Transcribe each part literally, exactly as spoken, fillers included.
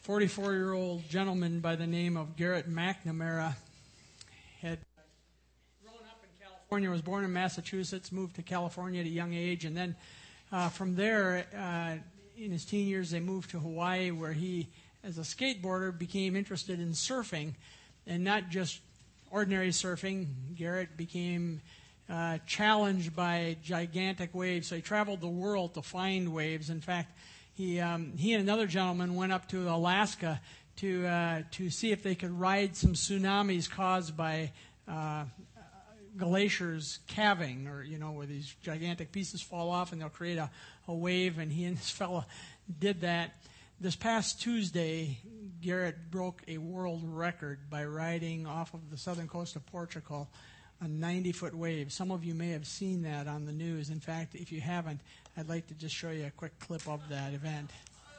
forty-four-year-old gentleman by the name of Garrett McNamara had grown up in California, was born in Massachusetts, moved to California at a young age, and then uh, from there, uh, in his teen years, they moved to Hawaii, where he, as a skateboarder, became interested in surfing, and not just ordinary surfing. Garrett became uh, challenged by gigantic waves, so he traveled the world to find waves. In fact, he um, he and another gentleman went up to Alaska to uh, to see if they could ride some tsunamis caused by uh, glaciers calving, or you know, where these gigantic pieces fall off and they'll create a, a wave. And he and this fella did that. This past Tuesday, Garrett broke a world record by riding off of the southern coast of Portugal a ninety-foot wave. Some of you may have seen that on the news. In fact, if you haven't, I'd like to just show you a quick clip of that event.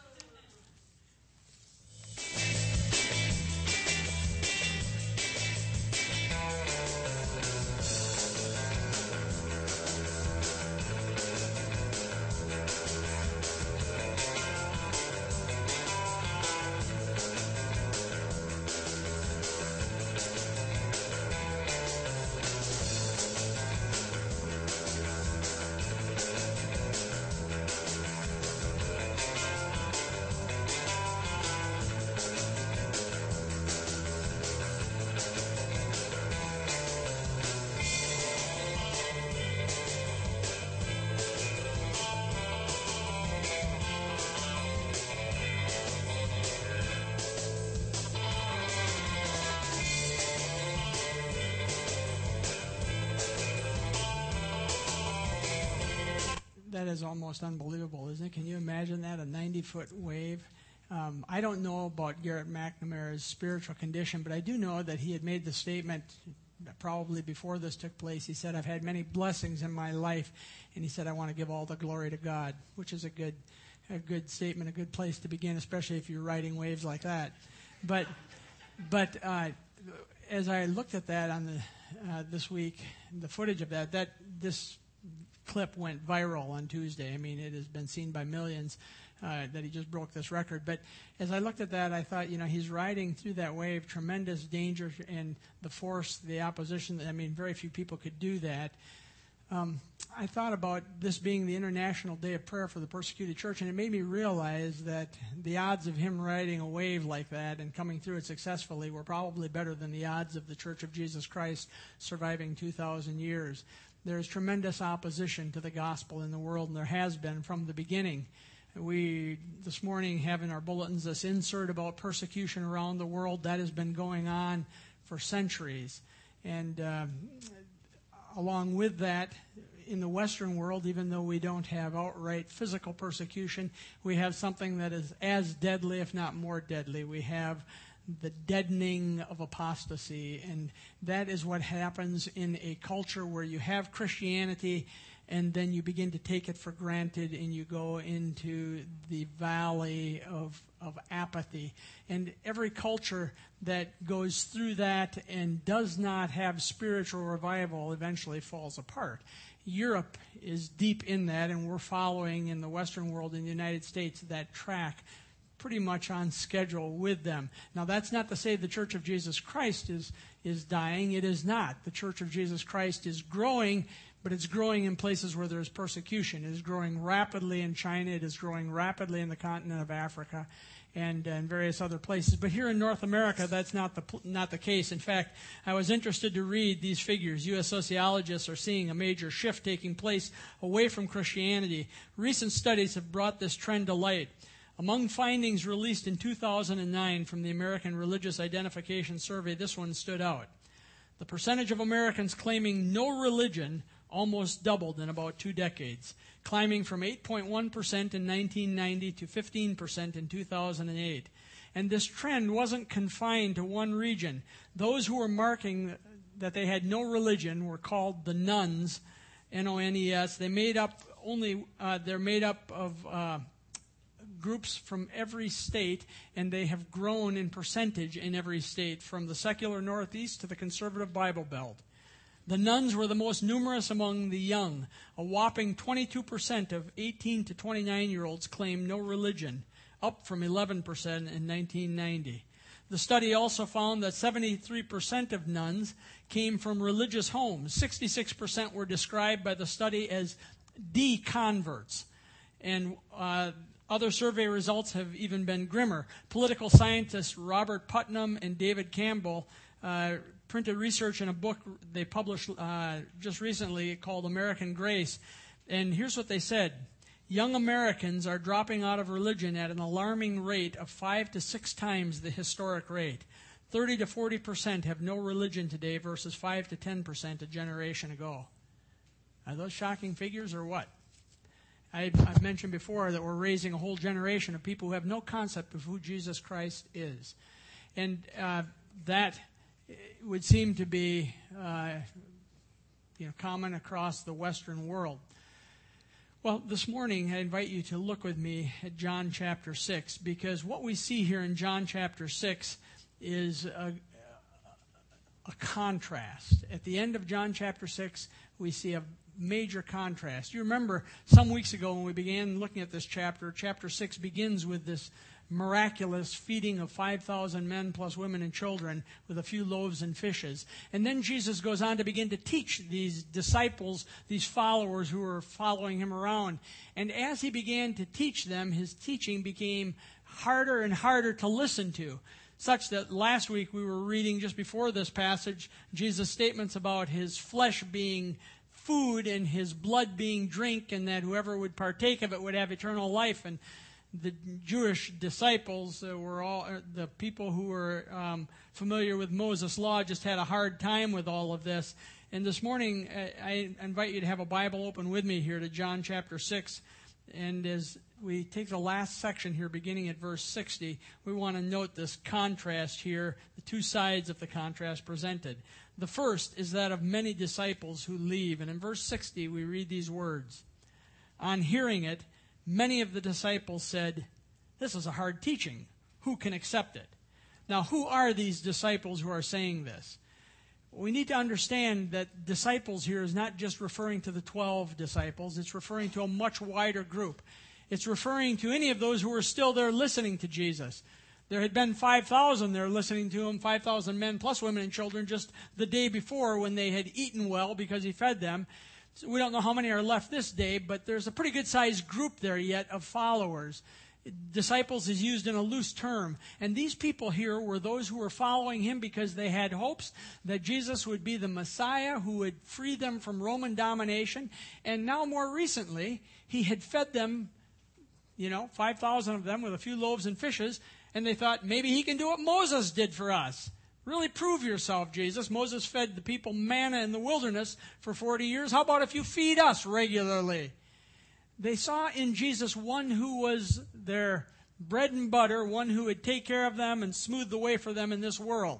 That is almost unbelievable, isn't it? Can you imagine that, a ninety-foot wave? Um, I don't know about Garrett McNamara's spiritual condition, but I do know that he had made the statement probably before this took place. He said, "I've had many blessings in my life," and he said, "I want to give all the glory to God," which is a good, a good statement, a good place to begin, especially if you're riding waves like that. But, but uh, as I looked at that on the uh, this week, the footage of that, that this clip went viral on Tuesday. I mean, it has been seen by millions uh, that he just broke this record. But as I looked at that, I thought, you know, he's riding through that wave, tremendous danger and the force, the opposition. I mean, very few people could do that. Um, I thought about this being the International Day of Prayer for the Persecuted Church, and it made me realize that the odds of him riding a wave like that and coming through it successfully were probably better than the odds of the Church of Jesus Christ surviving two thousand years. There's tremendous opposition to the gospel in the world, and there has been from the beginning. We, this morning, have in our bulletins this insert about persecution around the world. That has been going on for centuries. And uh, along with that, in the Western world, even though we don't have outright physical persecution, we have something that is as deadly, if not more deadly. We have the deadening of apostasy, and that is what happens in a culture where you have Christianity and then you begin to take it for granted and you go into the valley of of apathy. And every culture that goes through that and does not have spiritual revival eventually falls apart. Europe is deep in that, and we're following in the Western world, in the United States, that track pretty much on schedule with them. Now, that's not to say the Church of Jesus Christ is is dying. It is not. The Church of Jesus Christ is growing, but it's growing in places where there's persecution. It is growing rapidly in China. It is growing rapidly in the continent of Africa and in various other places. But here in North America, that's not the not the case. In fact, I was interested to read these figures. U S sociologists are seeing a major shift taking place away from Christianity. Recent studies have brought this trend to light. Among findings released in two thousand nine from the American Religious Identification Survey, this one stood out. The percentage of Americans claiming no religion almost doubled in about two decades, climbing from eight point one percent in nineteen ninety to fifteen percent in two thousand eight. And this trend wasn't confined to one region. Those who were marking that they had no religion were called the nones, N O N E S. They made up only, uh, they're made up of uh, groups from every state, and they have grown in percentage in every state, from the secular Northeast to the conservative Bible Belt. The nuns were the most numerous among the young. A whopping twenty-two percent of eighteen to twenty-nine-year-olds claim no religion. up from eleven percent in nineteen ninety. The study also found that seventy-three percent of nuns came from religious homes. sixty-six percent were described by the study as deconverts. And uh, other survey results have even been grimmer. Political scientists Robert Putnam and David Campbell uh, printed research in a book they published uh, just recently called American Grace. And here's what they said. Young Americans are dropping out of religion at an alarming rate of five to six times the historic rate. thirty to forty percent have no religion today versus five to ten percent a generation ago. Are those shocking figures or what? I, I've mentioned before that we're raising a whole generation of people who have no concept of who Jesus Christ is. And uh, that would seem to be uh, you know, common across the Western world. Well, this morning I invite you to look with me at John chapter six, because what we see here in John chapter six is a, a contrast. At the end of John chapter six, we see a major contrast. You remember some weeks ago when we began looking at this chapter, chapter six begins with this miraculous feeding of five thousand men plus women and children with a few loaves and fishes. And then Jesus goes on to begin to teach these disciples, these followers who were following him around. And as he began to teach them, his teaching became harder and harder to listen to, such that last week we were reading just before this passage Jesus' statements about his flesh being food and his blood being drink, and that whoever would partake of it would have eternal life. And the Jewish disciples uh, were all, uh, the people who were um, familiar with Moses' law just had a hard time with all of this. And this morning, I, I invite you to have a Bible open with me here to John chapter six. And as we take the last section here, beginning at verse sixty, we want to note this contrast here, the two sides of the contrast presented. The first is that of many disciples who leave. And in verse sixty, we read these words. On hearing it, many of the disciples said, "This is a hard teaching. Who can accept it?" Now, who are these disciples who are saying this? We need to understand that disciples here is not just referring to the twelve disciples. It's referring to a much wider group. It's referring to any of those who were still there listening to Jesus. There had been five thousand there listening to him, five thousand men plus women and children just the day before when they had eaten well because he fed them. So we don't know how many are left this day, but there's a pretty good-sized group there yet of followers. Disciples is used in a loose term. And these people here were those who were following him because they had hopes that Jesus would be the Messiah who would free them from Roman domination. And now more recently, he had fed them, you know, five thousand of them with a few loaves and fishes. And they thought, maybe he can do what Moses did for us. Really prove yourself, Jesus. Moses fed the people manna in the wilderness for forty years. How about if you feed us regularly? They saw in Jesus one who was their bread and butter, one who would take care of them and smooth the way for them in this world.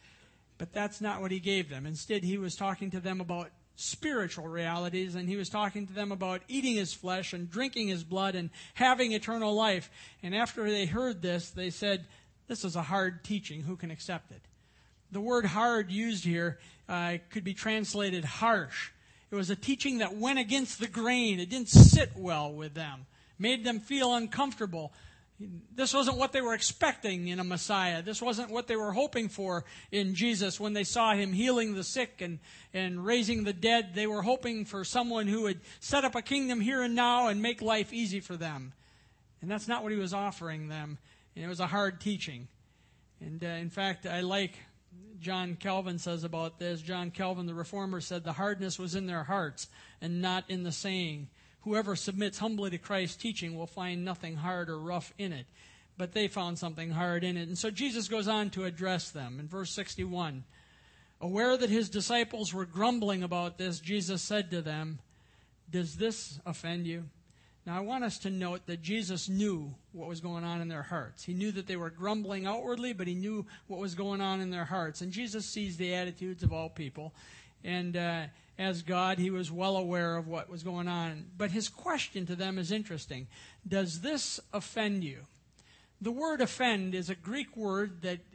But that's not what he gave them. Instead, he was talking to them about spiritual realities, and he was talking to them about eating his flesh and drinking his blood and having eternal life. And after they heard this, they said, "This is a hard teaching. Who can accept it?" The word hard used here uh, could be translated harsh. It was a teaching that went against the grain. It didn't sit well with them, made them feel uncomfortable. This wasn't what they were expecting in a Messiah. This wasn't what they were hoping for in Jesus when they saw him healing the sick and, and raising the dead. They were hoping for someone who would set up a kingdom here and now and make life easy for them. And that's not what he was offering them. And it was a hard teaching. And uh, in fact, I like John Calvin says about this. John Calvin, the reformer, said the hardness was in their hearts and not in the saying. Whoever submits humbly to Christ's teaching will find nothing hard or rough in it. But they found something hard in it. And so Jesus goes on to address them. In verse sixty-one, aware that his disciples were grumbling about this, Jesus said to them, "Does this offend you?" Now, I want us to note that Jesus knew what was going on in their hearts. He knew that they were grumbling outwardly, but he knew what was going on in their hearts. And Jesus sees the attitudes of all people. And uh, as God, he was well aware of what was going on. But his question to them is interesting. Does this offend you? The word offend is a Greek word that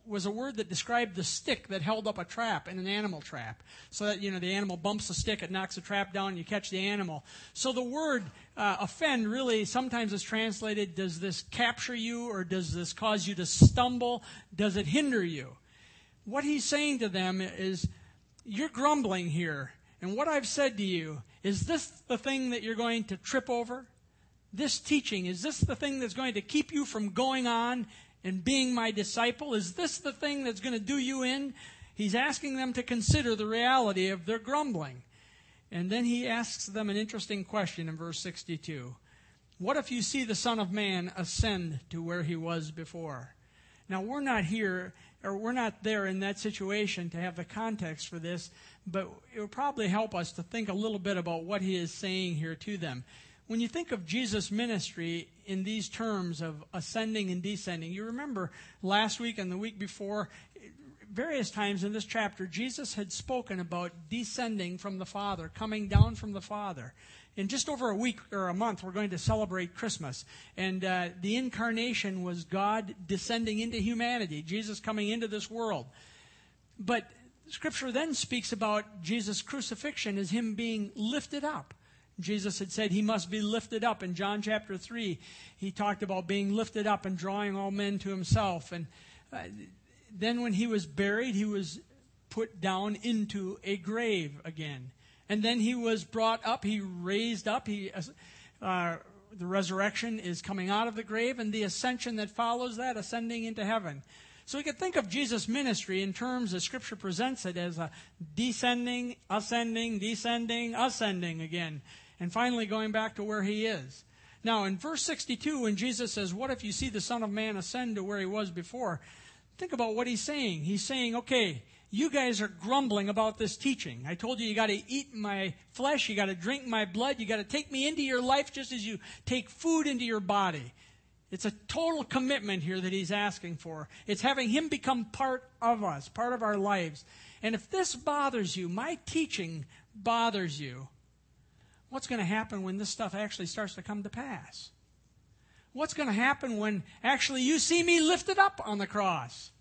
was a word that described the stick that held up a trap in an animal trap. So that, you know, the animal bumps the stick, it knocks the trap down, and you catch the animal. So the word uh, offend really sometimes is translated, does this capture you, or does this cause you to stumble? Does it hinder you? What he's saying to them is, you're grumbling here, and what I've said to you, is this the thing that you're going to trip over? This teaching, is this the thing that's going to keep you from going on and being my disciple? Is this the thing that's going to do you in? He's asking them to consider the reality of their grumbling. And then he asks them an interesting question in verse sixty-two. What if you see the Son of Man ascend to where he was before? Now, we're not here, or we're not there in that situation to have the context for this, but it will probably help us to think a little bit about what he is saying here to them. When you think of Jesus' ministry in these terms of ascending and descending, you remember last week and the week before, various times in this chapter, Jesus had spoken about descending from the Father, coming down from the Father. In just over a week or a month, we're going to celebrate Christmas. And uh, the incarnation was God descending into humanity, Jesus coming into this world. But Scripture then speaks about Jesus' crucifixion as him being lifted up. Jesus had said he must be lifted up. In John chapter three, he talked about being lifted up and drawing all men to himself. And uh, then when he was buried, he was put down into a grave again. And then he was brought up, he raised up, he, uh, the resurrection is coming out of the grave, and the ascension that follows that, ascending into heaven. So we could think of Jesus' ministry in terms as Scripture presents it as a descending, ascending, descending, ascending again, and finally going back to where he is. Now, in verse sixty-two, when Jesus says, what if you see the Son of Man ascend to where he was before? Think about what he's saying. He's saying, okay, you guys are grumbling about this teaching. I told you you got to eat my flesh, you got to drink my blood, you got to take me into your life just as you take food into your body. It's a total commitment here that he's asking for. It's having him become part of us, part of our lives. And if this bothers you, my teaching bothers you, what's going to happen when this stuff actually starts to come to pass? What's going to happen when actually you see me lifted up on the cross?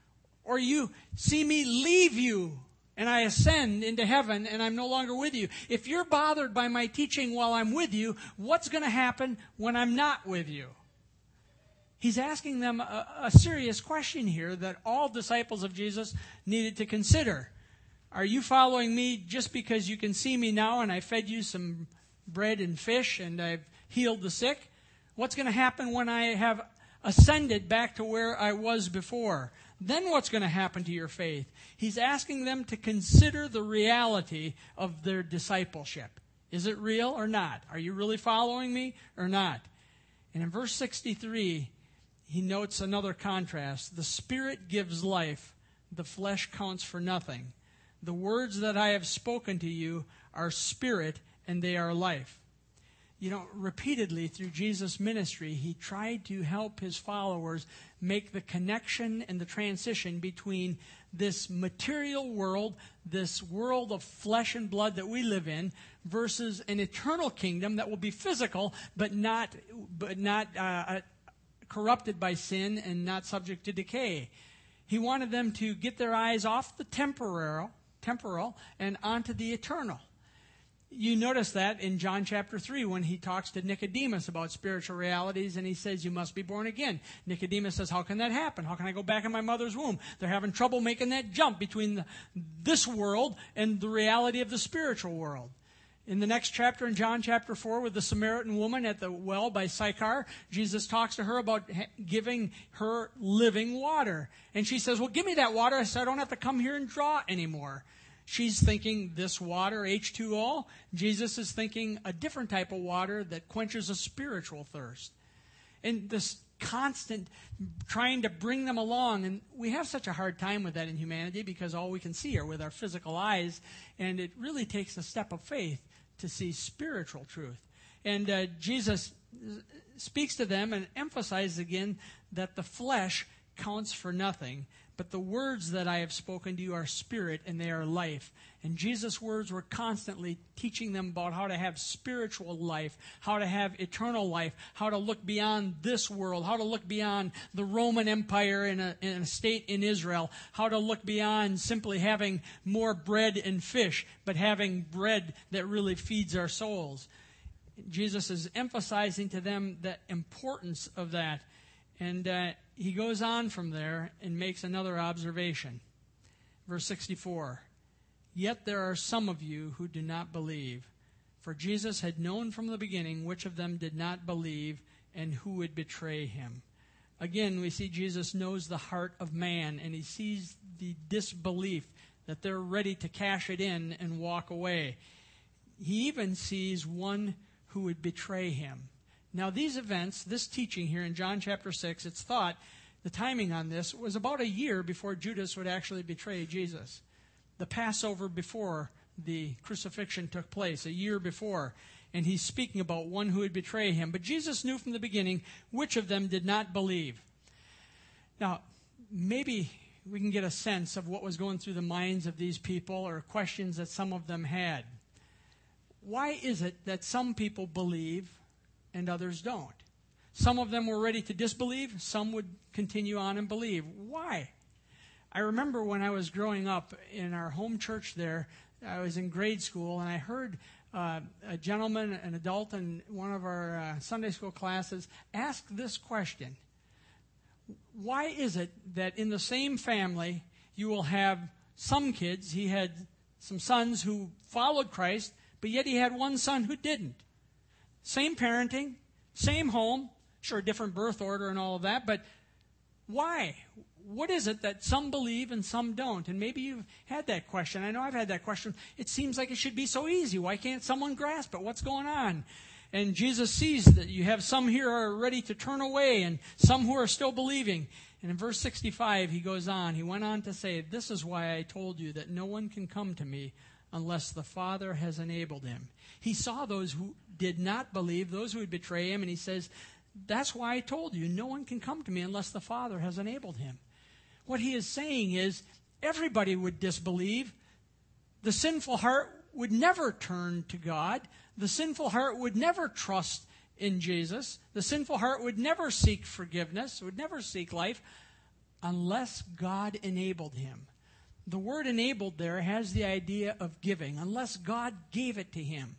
Or you see me leave you and I ascend into heaven and I'm no longer with you? If you're bothered by my teaching while I'm with you, what's going to happen when I'm not with you? He's asking them a, a serious question here that all disciples of Jesus needed to consider. Are you following me just because you can see me now and I fed you some bread and fish and I've healed the sick? What's going to happen when I have ascended back to where I was before? Then what's going to happen to your faith? He's asking them to consider the reality of their discipleship. Is it real or not? Are you really following me or not? And in verse sixty-three, he notes another contrast. The Spirit gives life. The flesh counts for nothing. The words that I have spoken to you are spirit and they are life. You know, repeatedly through Jesus' ministry, he tried to help his followers make the connection and the transition between this material world, this world of flesh and blood that we live in, versus an eternal kingdom that will be physical, but not, but not uh, corrupted by sin and not subject to decay. He wanted them to get their eyes off the temporal, temporal and onto the eternal. You notice that in John chapter three when he talks to Nicodemus about spiritual realities and he says, you must be born again. Nicodemus says, how can that happen? How can I go back in my mother's womb? They're having trouble making that jump between the, this world and the reality of the spiritual world. In the next chapter, in John chapter four, with the Samaritan woman at the well by Sychar, Jesus talks to her about giving her living water. And she says, well, give me that water so I don't have to come here and draw anymore. She's thinking this water, H two O. Jesus is thinking a different type of water that quenches a spiritual thirst. And this constant trying to bring them along. And we have such a hard time with that in humanity because all we can see are with our physical eyes. And it really takes a step of faith to see spiritual truth. And uh, Jesus speaks to them and emphasizes again that the flesh counts for nothing. But the words that I have spoken to you are spirit and they are life. And Jesus' words were constantly teaching them about how to have spiritual life, how to have eternal life, how to look beyond this world, how to look beyond the Roman Empire in a, in a state in Israel, how to look beyond simply having more bread and fish, but having bread that really feeds our souls. Jesus is emphasizing to them the importance of that. And uh, he goes on from there and makes another observation. Verse sixty-four, yet there are some of you who do not believe. For Jesus had known from the beginning which of them did not believe and who would betray him. Again, we see Jesus knows the heart of man, and he sees the disbelief, that they're ready to cash it in and walk away. He even sees one who would betray him. Now, these events, this teaching here in John chapter six, it's thought, the timing on this was about a year before Judas would actually betray Jesus. The Passover before the crucifixion took place, a year before. And he's speaking about one who would betray him. But Jesus knew from the beginning which of them did not believe. Now, maybe we can get a sense of what was going through the minds of these people, or questions that some of them had. Why is it that some people believe and others don't? Some of them were ready to disbelieve. Some would continue on and believe. Why? I remember when I was growing up in our home church there, I was in grade school, and I heard uh, a gentleman, an adult in one of our uh, Sunday school classes, ask this question. Why is it that in the same family you will have some kids, he had some sons who followed Christ, but yet he had one son who didn't? Same parenting, same home, sure, different birth order and all of that, but why? What is it that some believe and some don't? And maybe you've had that question. I know I've had that question. It seems like it should be so easy. Why can't someone grasp it? What's going on? And Jesus sees that you have some here who are ready to turn away and some who are still believing. And in verse sixty-five, he goes on. He went on to say, this is why I told you that no one can come to me unless the Father has enabled him. He saw those who did not believe, those who would betray him, and he says, that's why I told you, no one can come to me unless the Father has enabled him. What he is saying is, everybody would disbelieve. The sinful heart would never turn to God. The sinful heart would never trust in Jesus. The sinful heart would never seek forgiveness, would never seek life, unless God enabled him. The word enabled there has the idea of giving, unless God gave it to him.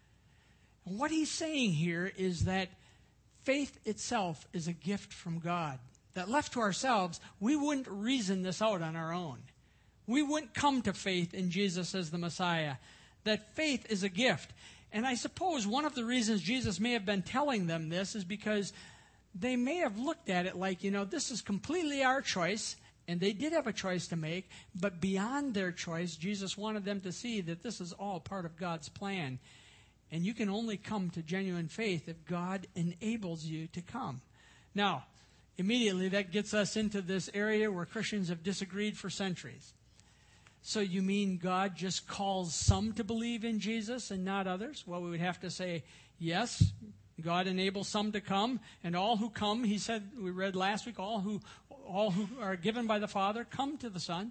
And what he's saying here is that faith itself is a gift from God. That left to ourselves, we wouldn't reason this out on our own. We wouldn't come to faith in Jesus as the Messiah. That faith is a gift. And I suppose one of the reasons Jesus may have been telling them this is because they may have looked at it like, you know, this is completely our choice, and they did have a choice to make, but beyond their choice, Jesus wanted them to see that this is all part of God's plan. And you can only come to genuine faith if God enables you to come. Now, immediately that gets us into this area where Christians have disagreed for centuries. So you mean God just calls some to believe in Jesus and not others? Well, we would have to say, yes, God enables some to come, and all who come, he said, we read last week, all who all who are given by the Father come to the Son.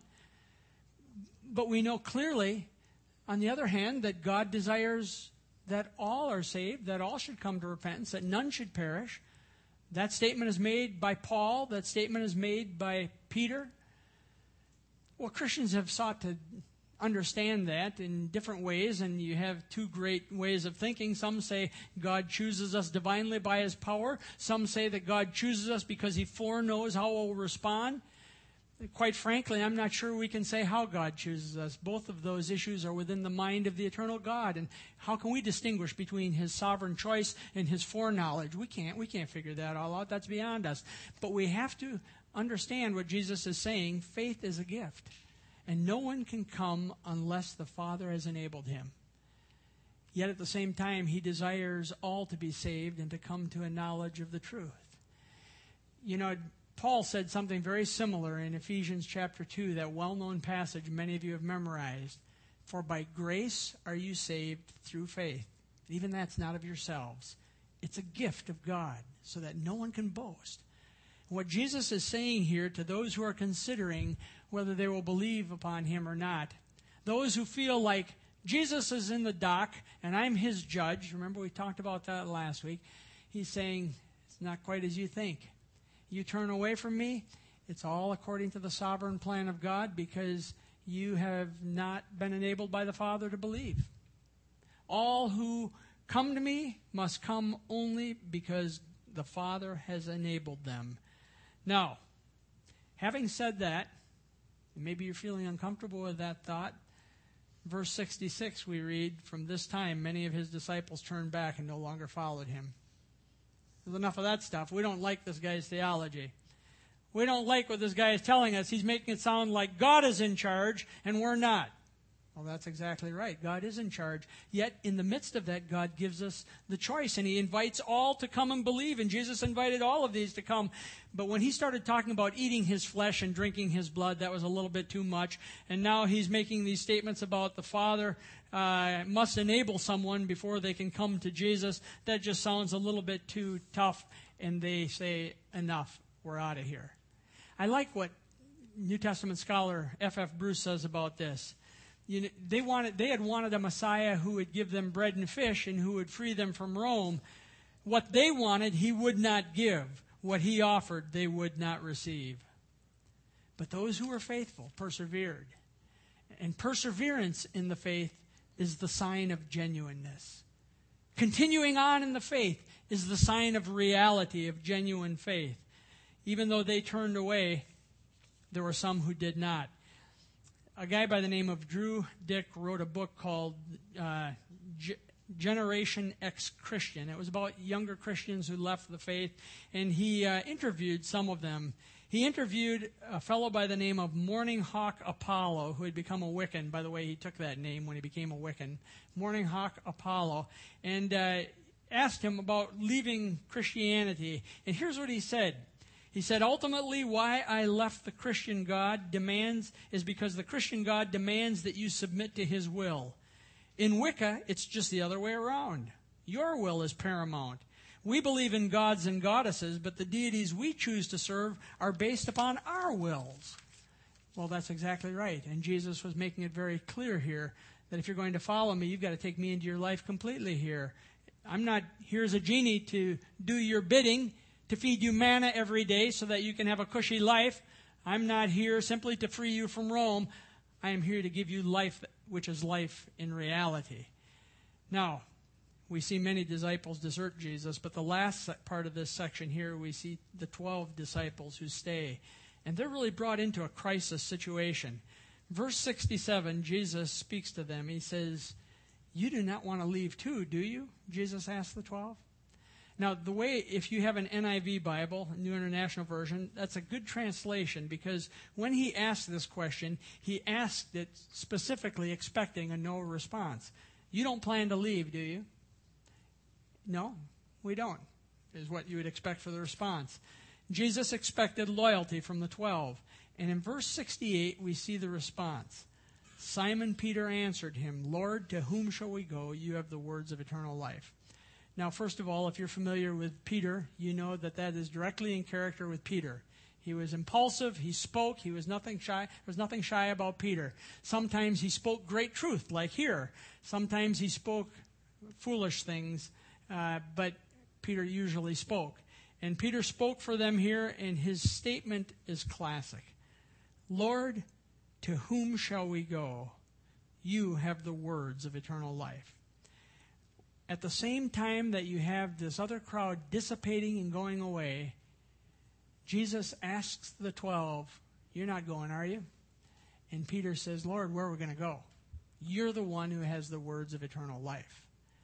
But we know clearly, on the other hand, that God desires that all are saved, that all should come to repentance, that none should perish. That statement is made by Paul. That statement is made by Peter. Well, Christians have sought to understand that in different ways, and you have two great ways of thinking. Some say God chooses us divinely by his power. Some say that God chooses us because he foreknows how we'll respond. Quite frankly, I'm not sure we can say how God chooses us. Both of those issues are within the mind of the eternal God. And how can we distinguish between his sovereign choice and his foreknowledge? We can't. We can't figure that all out. That's beyond us. But we have to understand what Jesus is saying. Faith is a gift. And no one can come unless the Father has enabled him. Yet at the same time, he desires all to be saved and to come to a knowledge of the truth. You know, Paul said something very similar in Ephesians chapter two, that well-known passage many of you have memorized. For by grace are you saved through faith. Even that's not of yourselves. It's a gift of God, so that no one can boast. What Jesus is saying here to those who are considering whether they will believe upon him or not, those who feel like Jesus is in the dock and I'm his judge, remember we talked about that last week, he's saying, it's not quite as you think. You turn away from me, it's all according to the sovereign plan of God because you have not been enabled by the Father to believe. All who come to me must come only because the Father has enabled them. Now, having said that, maybe you're feeling uncomfortable with that thought. Verse sixty-six we read, from this time many of his disciples turned back and no longer followed him. There's enough of that stuff. We don't like this guy's theology. We don't like what this guy is telling us. He's making it sound like God is in charge and we're not. Well, that's exactly right. God is in charge. Yet, in the midst of that, God gives us the choice, and he invites all to come and believe, and Jesus invited all of these to come. But when he started talking about eating his flesh and drinking his blood, that was a little bit too much. And now he's making these statements about the Father uh, must enable someone before they can come to Jesus. That just sounds a little bit too tough, and they say, enough, we're out of here. I like what New Testament scholar F F Bruce says about this. You know, they wanted, they had wanted a Messiah who would give them bread and fish and who would free them from Rome. What they wanted, he would not give. What he offered, they would not receive. But those who were faithful persevered. And perseverance in the faith is the sign of genuineness. Continuing on in the faith is the sign of reality, of genuine faith. Even though they turned away, there were some who did not. A guy by the name of Drew Dick wrote a book called uh, G- Generation Ex-Christian. It was about younger Christians who left the faith, and he uh, interviewed some of them. He interviewed a fellow by the name of Morning Hawk Apollo, who had become a Wiccan. By the way, he took that name when he became a Wiccan. Morning Hawk Apollo. And uh, asked him about leaving Christianity. And here's what he said. He said, ultimately, why I left the Christian God demands is because the Christian God demands that you submit to his will. In Wicca, it's just the other way around. Your will is paramount. We believe in gods and goddesses, but the deities we choose to serve are based upon our wills. Well, that's exactly right. And Jesus was making it very clear here that if you're going to follow me, you've got to take me into your life completely here. I'm not here as a genie to do your bidding, to feed you manna every day so that you can have a cushy life. I'm not here simply to free you from Rome. I am here to give you life, which is life in reality. Now, we see many disciples desert Jesus, but the last part of this section here, we see the twelve disciples who stay. And they're really brought into a crisis situation. Verse sixty-seven, Jesus speaks to them. He says, you do not want to leave too, do you? Jesus asked the twelve. Now, the way, if you have an N I V Bible, New International Version, that's a good translation because when he asked this question, he asked it specifically expecting a no response. You don't plan to leave, do you? No, we don't, is what you would expect for the response. Jesus expected loyalty from the twelve. And in verse sixty-eight, we see the response. Simon Peter answered him, Lord, to whom shall we go? You have the words of eternal life. Now, first of all, if you're familiar with Peter, you know that that is directly in character with Peter. He was impulsive. He spoke. He was nothing shy. There was nothing shy about Peter. Sometimes he spoke great truth, like here. Sometimes he spoke foolish things, uh, but Peter usually spoke. And Peter spoke for them here, and his statement is classic. Lord, to whom shall we go? You have the words of eternal life. At the same time that you have this other crowd dissipating and going away, Jesus asks the twelve, you're not going, are you? And Peter says, Lord, where are we going to go? You're the one who has the words of eternal life.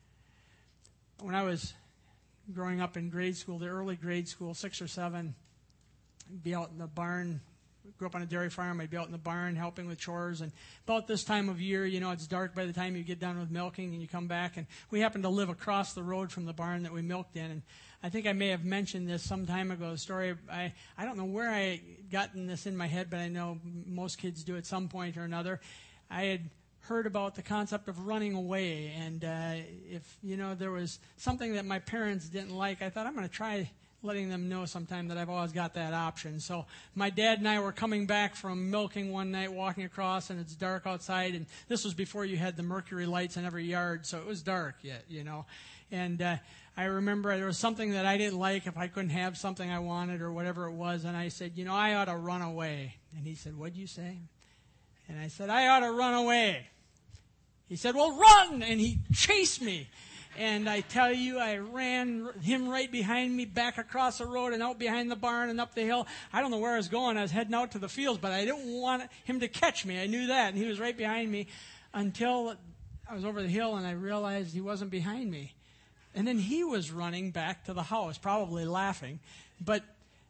When I was growing up in grade school, the early grade school, six or seven, I'd be out in the barn. Grew up on a dairy farm. I'd be out in the barn helping with chores. And about this time of year, you know, it's dark by the time you get done with milking and you come back. And we happened to live across the road from the barn that we milked in. And I think I may have mentioned this some time ago, the story. I, I don't know where I gotten this in my head, but I know most kids do at some point or another. I had heard about the concept of running away. And uh, if, you know, there was something that my parents didn't like, I thought, I'm going to try letting them know sometime that I've always got that option. So my dad and I were coming back from milking one night, walking across, and it's dark outside. And this was before you had the mercury lights in every yard, so it was dark yet, you know. And uh, I remember there was something that I didn't like if I couldn't have something I wanted or whatever it was. And I said, you know, I ought to run away. And he said, what'd you say? And I said, I ought to run away. He said, well, run! And he chased me. And I tell you, I ran him right behind me, back across the road and out behind the barn and up the hill. I don't know where I was going. I was heading out to the fields, but I didn't want him to catch me. I knew that. And he was right behind me until I was over the hill and I realized he wasn't behind me. And then he was running back to the house, probably laughing. But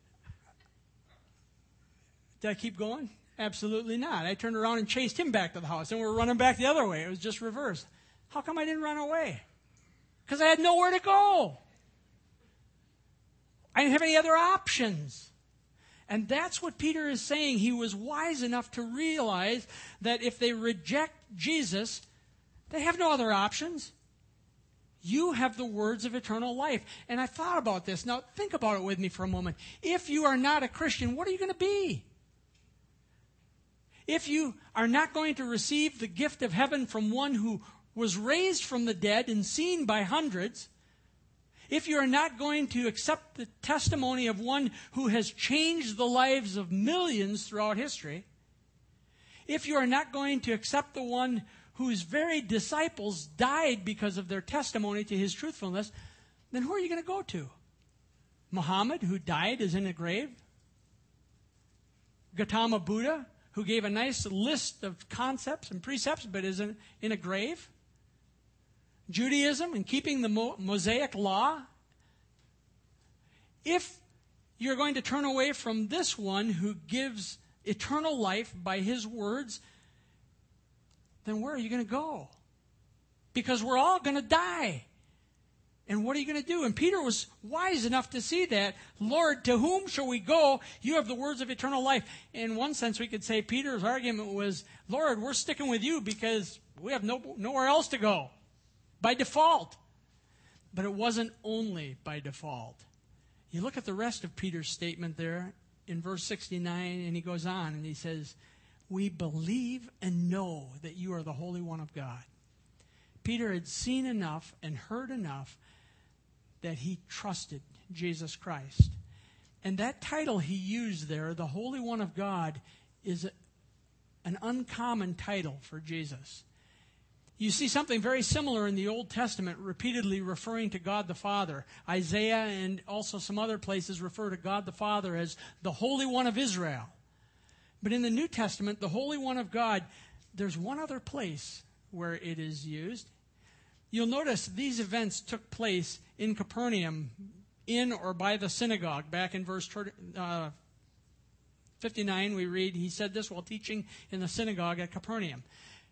did I keep going? Absolutely not. I turned around and chased him back to the house, and we were running back the other way. It was just reversed. How come I didn't run away? Because I had nowhere to go. I didn't have any other options. And that's what Peter is saying. He was wise enough to realize that if they reject Jesus, they have no other options. You have the words of eternal life. And I thought about this. Now, think about it with me for a moment. If you are not a Christian, what are you going to be? If you are not going to receive the gift of heaven from one who was raised from the dead and seen by hundreds, if you are not going to accept the testimony of one who has changed the lives of millions throughout history, if you are not going to accept the one whose very disciples died because of their testimony to his truthfulness, then who are you going to go to? Muhammad, who died, is in a grave? Gautama Buddha, who gave a nice list of concepts and precepts, but is in, in a grave? Judaism and keeping the Mo- Mosaic law? If you're going to turn away from this one who gives eternal life by his words, then where are you going to go? Because we're all going to die. And what are you going to do? And Peter was wise enough to see that. Lord, to whom shall we go? You have the words of eternal life. In one sense, we could say Peter's argument was, Lord, we're sticking with you because we have no, nowhere else to go. By default. But it wasn't only by default. You look at the rest of Peter's statement there in verse sixty-nine, and he goes on and he says, we believe and know that you are the Holy One of God. Peter had seen enough and heard enough that he trusted Jesus Christ. And that title he used there, the Holy One of God, is a, an uncommon title for Jesus. You see something very similar in the Old Testament, repeatedly referring to God the Father. Isaiah and also some other places refer to God the Father as the Holy One of Israel. But in the New Testament, the Holy One of God, there's one other place where it is used. You'll notice these events took place in Capernaum, in or by the synagogue. Back in verse uh, fifty-nine, we read, he said this while teaching in the synagogue at Capernaum.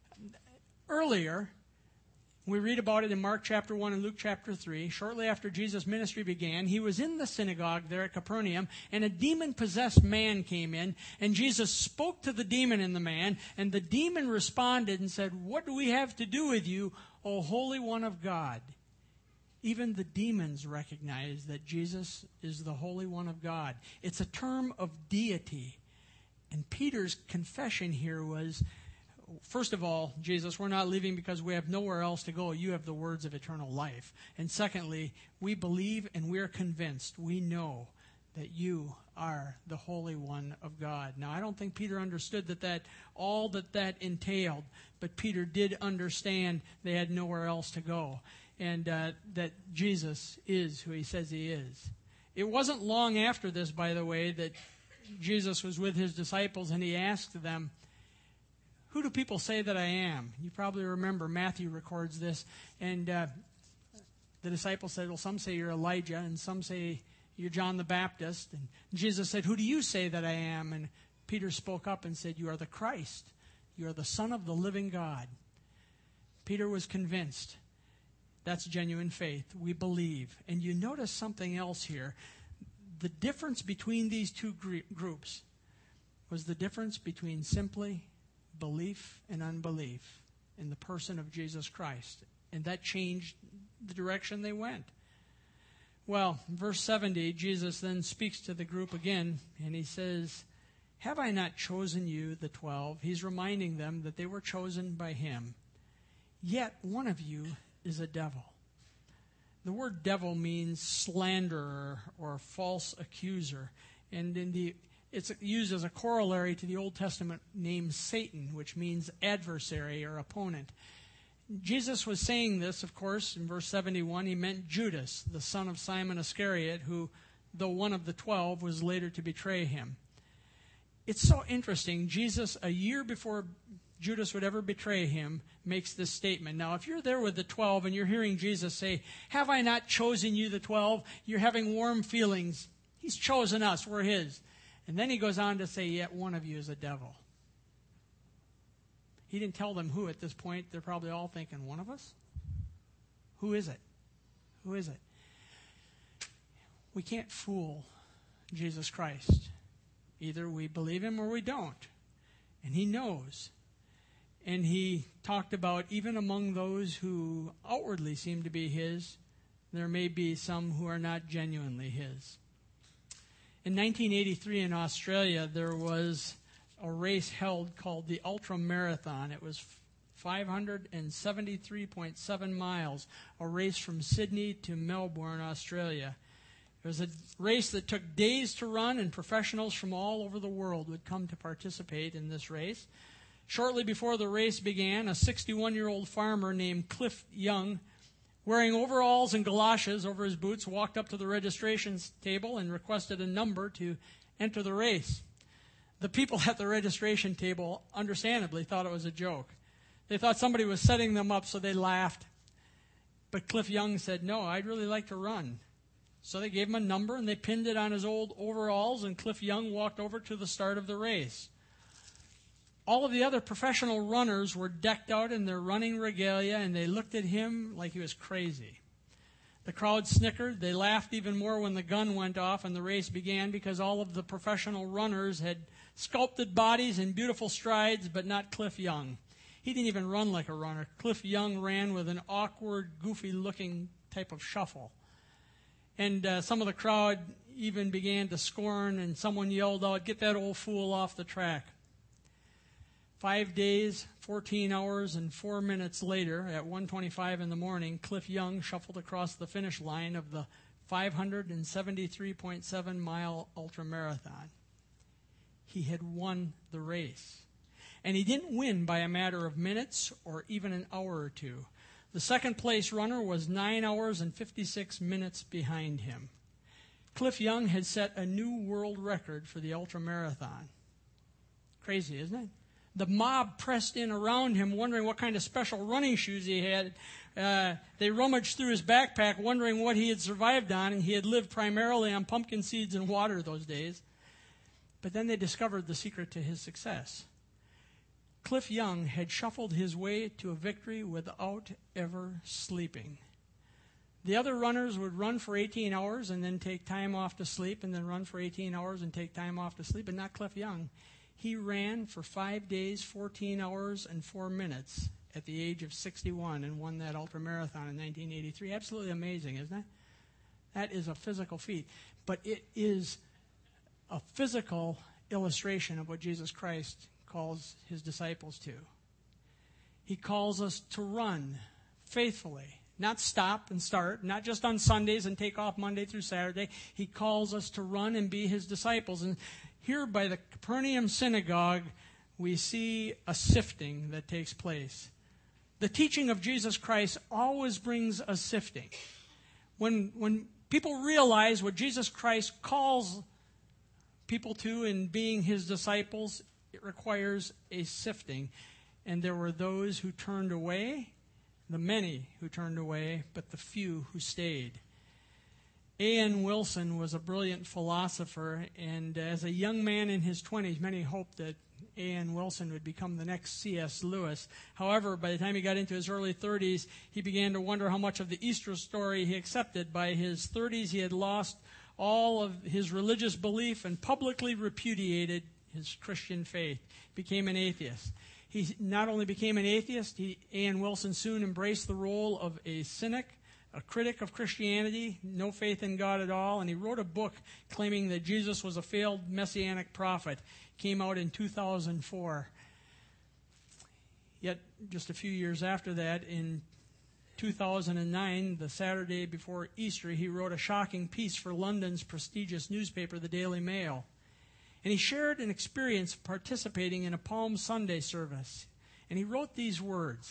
Earlier, we read about it in Mark chapter one and Luke chapter three. Shortly after Jesus' ministry began, he was in the synagogue there at Capernaum, and a demon-possessed man came in, and Jesus spoke to the demon in the man, and the demon responded and said, what do we have to do with you, O Holy One of God? Even the demons recognize that Jesus is the Holy One of God. It's a term of deity. And Peter's confession here was, first of all, Jesus, we're not leaving because we have nowhere else to go. You have the words of eternal life. And secondly, we believe and we are convinced, we know that you are the Holy One of God. Now, I don't think Peter understood that, that all that that entailed, but Peter did understand they had nowhere else to go, and uh, that Jesus is who he says he is. It wasn't long after this, by the way, that Jesus was with his disciples, and he asked them, who do people say that I am? You probably remember Matthew records this, and uh, the disciples said, well, some say you're Elijah, and some say you're John the Baptist. And Jesus said, who do you say that I am? And Peter spoke up and said, you are the Christ. You are the Son of the living God. Peter was convinced. That's genuine faith. We believe. And you notice something else here. The difference between these two groups was the difference between simply belief and unbelief in the person of Jesus Christ. And that changed the direction they went. Well, verse seventy, Jesus then speaks to the group again, and he says, "Have I not chosen you, the twelve?" He's reminding them that they were chosen by him. "Yet one of you is a devil." The word devil means slanderer or false accuser. And in the, it's used as a corollary to the Old Testament name Satan, which means adversary or opponent. Jesus was saying this, of course, in verse seventy-one. He meant Judas, the son of Simon Iscariot, who, though one of the twelve, was later to betray him. It's so interesting. Jesus, a year before Judas would ever betray him, makes this statement. Now, if you're there with the twelve and you're hearing Jesus say, "Have I not chosen you, the twelve?" You're having warm feelings. He's chosen us. We're his. And then he goes on to say, "Yet one of you is a devil." He didn't tell them who at this point. They're probably all thinking, one of us? Who is it? Who is it? We can't fool Jesus Christ. Either we believe him or we don't. And he knows. And he talked about even among those who outwardly seem to be his, there may be some who are not genuinely his. In nineteen eighty-three in Australia, there was a race held called the Ultra Marathon. It was five hundred seventy-three point seven miles, a race from Sydney to Melbourne, Australia. It was a race that took days to run, and professionals from all over the world would come to participate in this race. Shortly before the race began, a sixty-one-year-old farmer named Cliff Young, wearing overalls and galoshes over his boots, walked up to the registration table and requested a number to enter the race. The people at the registration table, understandably, thought it was a joke. They thought somebody was setting them up, so they laughed. But Cliff Young said, "No, I'd really like to run." So they gave him a number, and they pinned it on his old overalls, and Cliff Young walked over to the start of the race. All of the other professional runners were decked out in their running regalia, and they looked at him like he was crazy. The crowd snickered. They laughed even more when the gun went off and the race began, because all of the professional runners had sculpted bodies and beautiful strides, but not Cliff Young. He didn't even run like a runner. Cliff Young ran with an awkward, goofy-looking type of shuffle. And uh, some of the crowd even began to scorn, and someone yelled out, "Get that old fool off the track." Five days, fourteen hours, and four minutes later, at one twenty-five in the morning, Cliff Young shuffled across the finish line of the five hundred seventy-three point seven mile ultramarathon. He had won the race. And he didn't win by a matter of minutes or even an hour or two. The second place runner was nine hours and fifty-six minutes behind him. Cliff Young had set a new world record for the ultramarathon. Crazy, isn't it? The mob pressed in around him, wondering what kind of special running shoes he had. Uh, they rummaged through his backpack, wondering what he had survived on, and he had lived primarily on pumpkin seeds and water those days. But then they discovered the secret to his success. Cliff Young had shuffled his way to a victory without ever sleeping. The other runners would run for eighteen hours and then take time off to sleep, and then run for eighteen hours and take time off to sleep, but not Cliff Young. He ran for five days, fourteen hours, and four minutes at the age of sixty-one and won that ultramarathon in nineteen eighty-three. Absolutely amazing, isn't it? That is a physical feat. But it is a physical illustration of what Jesus Christ calls his disciples to. He calls us to run faithfully, not stop and start, not just on Sundays and take off Monday through Saturday. He calls us to run and be his disciples. And here by the Capernaum synagogue, we see a sifting that takes place. The teaching of Jesus Christ always brings a sifting. When, when people realize what Jesus Christ calls people to in being his disciples, it requires a sifting. And there were those who turned away, the many who turned away, but the few who stayed. A N Wilson was a brilliant philosopher, and as a young man in his twenties, many hoped that A N Wilson would become the next C S Lewis. However, by the time he got into his early thirties, he began to wonder how much of the Easter story he accepted. By his thirties, he had lost all of his religious belief and publicly repudiated his Christian faith, became an atheist. He not only became an atheist, he, A N Wilson soon embraced the role of a cynic, a critic of Christianity, no faith in God at all, and he wrote a book claiming that Jesus was a failed messianic prophet. Came out in two thousand four. Yet, just a few years after that, in two thousand nine, the Saturday before Easter, he wrote a shocking piece for London's prestigious newspaper, the Daily Mail. And he shared an experience participating in a Palm Sunday service. And he wrote these words: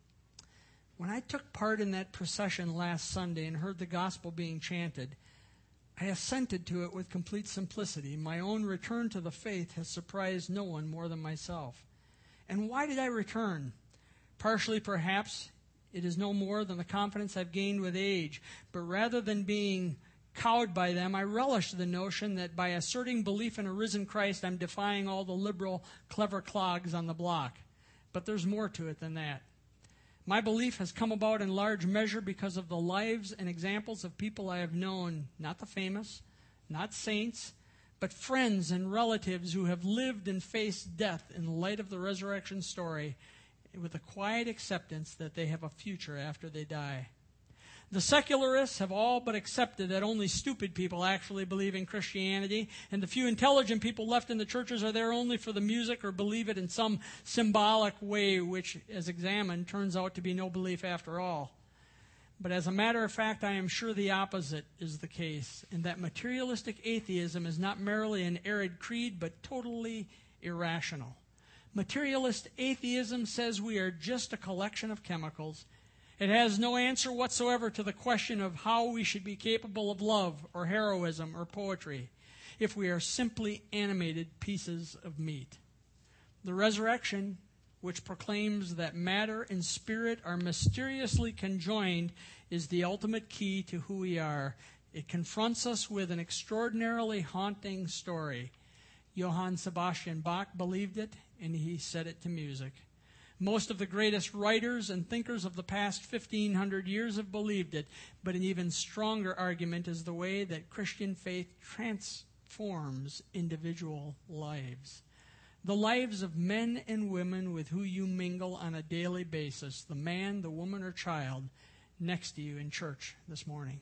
"When I took part in that procession last Sunday and heard the gospel being chanted, I assented to it with complete simplicity. My own return to the faith has surprised no one more than myself. And why did I return? Partially, perhaps, it is no more than the confidence I've gained with age, but rather than being cowed by them, I relish the notion that by asserting belief in a risen Christ, I'm defying all the liberal, clever clogs on the block. But there's more to it than that. My belief has come about in large measure because of the lives and examples of people I have known, not the famous, not saints, but friends and relatives who have lived and faced death in the light of the resurrection story with a quiet acceptance that they have a future after they die. The secularists have all but accepted that only stupid people actually believe in Christianity, and the few intelligent people left in the churches are there only for the music or believe it in some symbolic way, which, as examined, turns out to be no belief after all. But as a matter of fact, I am sure the opposite is the case, and that materialistic atheism is not merely an arid creed, but totally irrational. Materialist atheism says we are just a collection of chemicals. It has no answer whatsoever to the question of how we should be capable of love or heroism or poetry if we are simply animated pieces of meat. The resurrection, which proclaims that matter and spirit are mysteriously conjoined, is the ultimate key to who we are. It confronts us with an extraordinarily haunting story. Johann Sebastian Bach believed it, and he set it to music. Most of the greatest writers and thinkers of the past fifteen hundred years have believed it, but an even stronger argument is the way that Christian faith transforms individual lives. The lives of men and women with who you mingle on a daily basis, the man, the woman, or child next to you in church this morning.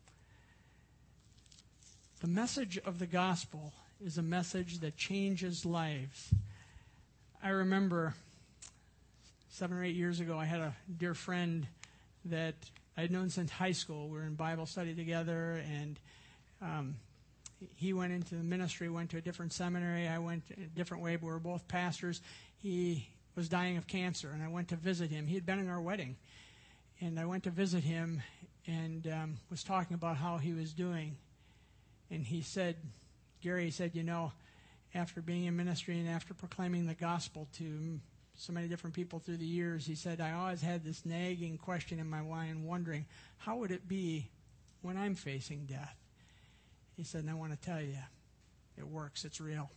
The message of the gospel is a message that changes lives. I remember seven or eight years ago, I had a dear friend that I had known since high school. We were in Bible study together, and um, he went into the ministry, went to a different seminary. I went a different way, but we were both pastors. He was dying of cancer, and I went to visit him. He had been in our wedding, and I went to visit him and um, was talking about how he was doing. And he said, Gary, he said, you know, after being in ministry and after proclaiming the gospel to so many different people through the years, he said, I always had this nagging question in my mind, wondering, how would it be when I'm facing death? He said, and I want to tell you, it works, it's real.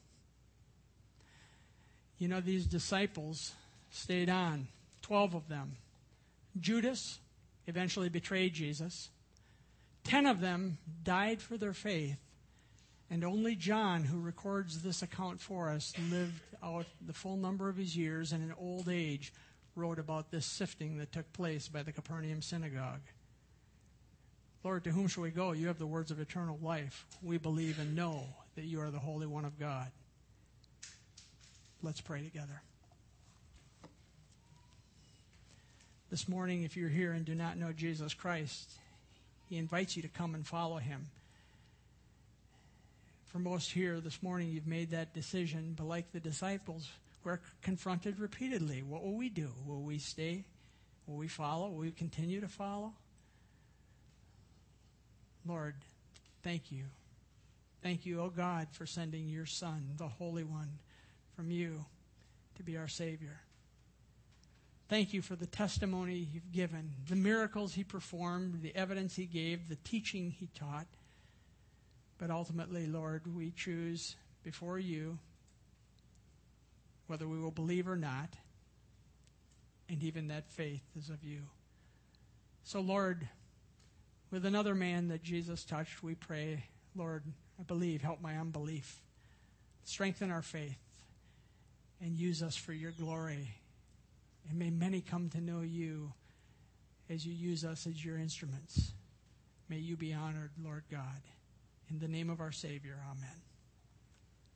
You know, these disciples stayed on, twelve of them. Judas eventually betrayed Jesus. Ten of them died for their faith. And only John, who records this account for us, lived out the full number of his years and in old age wrote about this sifting that took place by the Capernaum synagogue. Lord, to whom shall we go? You have the words of eternal life. We believe and know that you are the Holy One of God. Let's pray together. This morning, if you're here and do not know Jesus Christ, he invites you to come and follow him. For most here this morning, you've made that decision, but like the disciples, we're confronted repeatedly. What will we do? Will we stay? Will we follow? Will we continue to follow? Lord, thank you. Thank you, O God, for sending your Son, the Holy One, from you to be our Savior. Thank you for the testimony you've given, the miracles he performed, the evidence he gave, the teaching he taught. But ultimately, Lord, we choose before you whether we will believe or not, and even that faith is of you. So, Lord, with another man that Jesus touched, we pray, Lord, I believe, help my unbelief. Strengthen our faith and use us for your glory. And may many come to know you as you use us as your instruments. May you be honored, Lord God. In the name of our Savior, amen.